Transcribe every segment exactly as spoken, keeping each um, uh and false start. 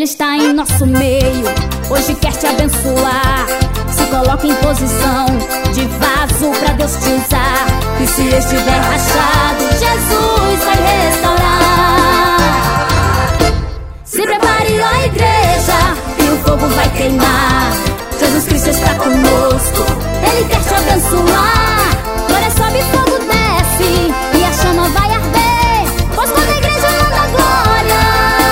Ele está em nosso meio, hoje quer te abençoar. Se coloca em posição de vaso pra Deus te usar. E se estiver rachado, Jesus vai restaurar. Se prepare, ó igreja, e o fogo vai queimar. Jesus Cristo está conosco, Ele quer te abençoar. Glória sobe, fogo desce, e a chama vai arder. Pois quando a igreja manda glória,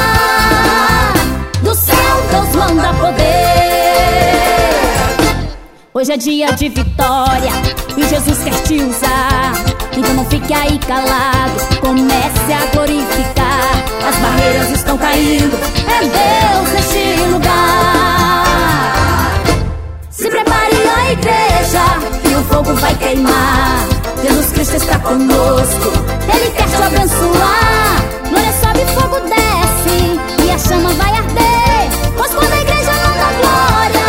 do céu Deus manda poder. Hoje é dia de vitória e Jesus quer te usar. Então não fique aí calado, comece a glorificar. As barreiras estão caindo, é Deus neste lugar. Se prepare, ó igreja, e o fogo vai queimar. Jesus Cristo está conosco, Ele quer te abençoar. Glória sobe, fogo desce, e a chama vai arder. Pois quando a igreja manda glória,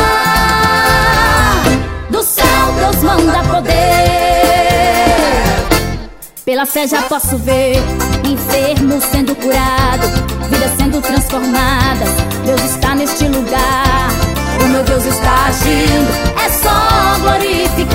do céu Deus manda poder. Pela fé já posso ver enfermos sendo curados, vidas sendo transformadas. Deus está neste lugar, o meu Deus está agindo, é só glorificar.